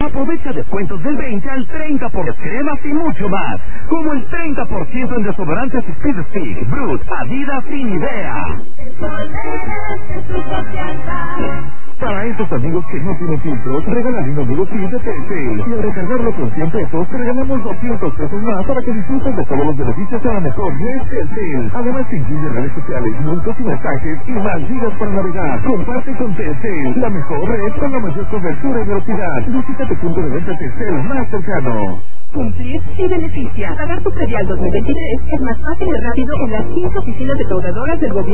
Aprovecha descuentos del 20 al 30% por cremas y mucho más, como el 30% en desodorantes Speed Stick, Brut, Adidas y Nivea. Para estos amigos que no tienen filtros, regálale un amigo Fit de Telcel. Y al recargarlo con 100 pesos, te regalamos 200 pesos más para que disfrutes de todos los beneficios a la mejor red Telcel. Además, te incluye redes sociales, minutos y mensajes y más gigas para navegar. Comparte con Telcel, la mejor red con la mayor cobertura y velocidad. Visita tu punto de venta Telcel más cercano. Cumplir y beneficia. Pagar tu predial 2023 es más fácil y rápido en las 15 oficinas defraudadoras del gobierno.